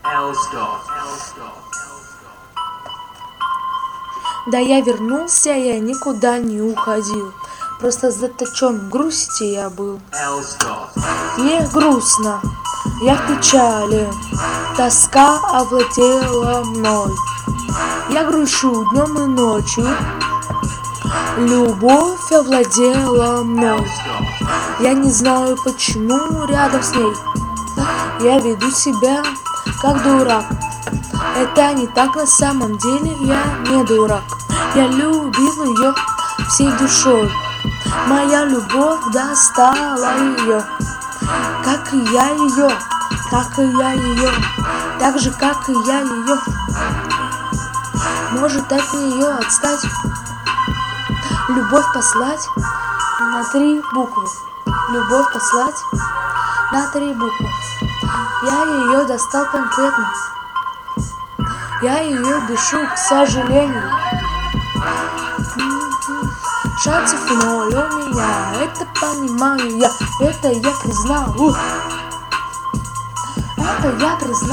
Да я вернулся, я никуда не уходил. Просто заточен в грусти я был. Мне грустно, я в печали, тоска овладела мной. Я грущу днем и ночью, любовь овладела мной. Я не знаю, почему рядом с ней я веду себя как дурак. Это не так на самом деле, я не дурак. Я любил ее всей душой. Моя любовь достала ее, как и я ее, как и я ее, так же, как и я ее. Может от нее отстать, любовь послать на 3 буквы. Любовь послать на 3 буквы. Я ее достал конкретно. Я ее дышу, к сожалению. Шансов 0 у меня, это понимаю я, это я признал. Это я признал.